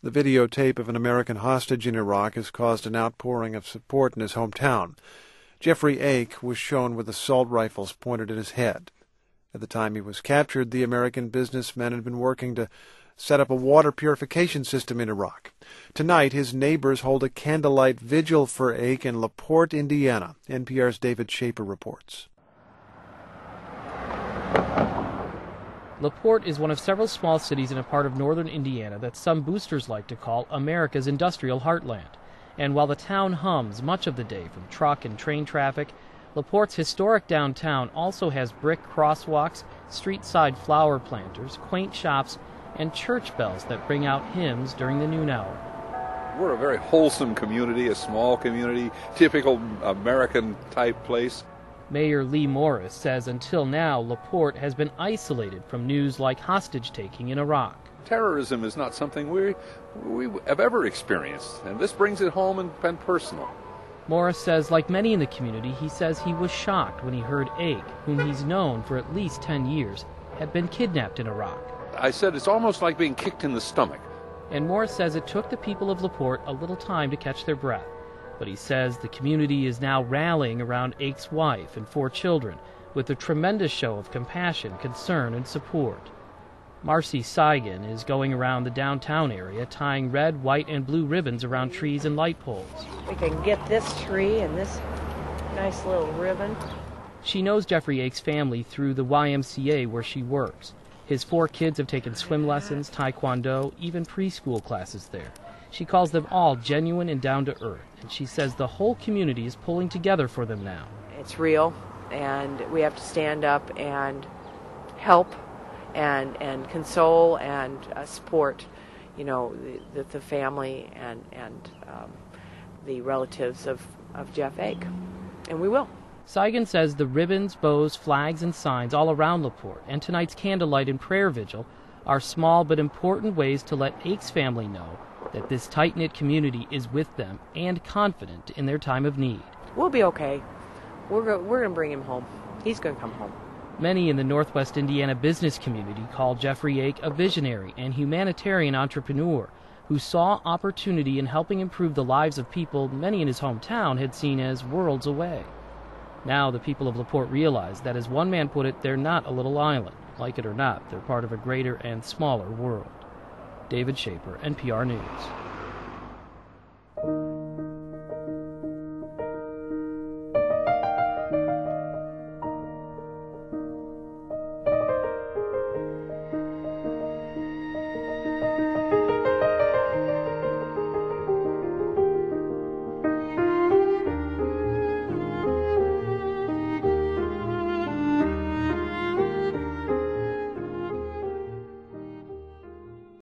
The videotape of an American hostage in Iraq has caused an outpouring of support in his hometown. Jeffrey Ake was shown with assault rifles pointed at his head. At the time he was captured, the American businessman had been working to set up a water purification system in Iraq. Tonight, his neighbors hold a candlelight vigil for Ake in LaPorte, Indiana. NPR's David Shaper reports. LaPorte is one of several small cities in a part of northern Indiana that some boosters like to call America's industrial heartland. And while the town hums much of the day from truck and train traffic, LaPorte's historic downtown also has brick crosswalks, street-side flower planters, quaint shops, and church bells that bring out hymns during the noon hour. We're a very wholesome community, a small community, typical American-type place. Mayor Lee Morris says until now, LaPorte has been isolated from news like hostage-taking in Iraq. Terrorism is not something we have ever experienced, and this brings it home and personal. Morris says, like many in the community, he says he was shocked when he heard Ake, whom he's known for at least 10 years, had been kidnapped in Iraq. I said it's almost like being kicked in the stomach. And Morris says it took the people of LaPorte a little time to catch their breath. But he says the community is now rallying around Ake's wife and 4 children with a tremendous show of compassion, concern, and support. Marcy Seigan is going around the downtown area tying red, white, and blue ribbons around trees and light poles. We can get this tree and this nice little ribbon. She knows Jeffrey Ake's family through the YMCA where she works. His 4 kids have taken swim lessons, taekwondo, even preschool classes there. She calls them all genuine and down to earth, and she says the whole community is pulling together for them now. It's real, and we have to stand up and help and console and support, the family and the relatives of Jeff Ake, and we will. Seigan says the ribbons, bows, flags, and signs all around LaPorte and tonight's candlelight and prayer vigil are small but important ways to let Ake's family know that this tight-knit community is with them and confident in their time of need. We'll be okay. We're going to bring him home. He's going to come home. Many in the Northwest Indiana business community call Jeffrey Ake a visionary and humanitarian entrepreneur who saw opportunity in helping improve the lives of people many in his hometown had seen as worlds away. Now the people of LaPorte realize that, as one man put it, they're not a little island. Like it or not, they're part of a greater and smaller world. David Shaper, NPR News.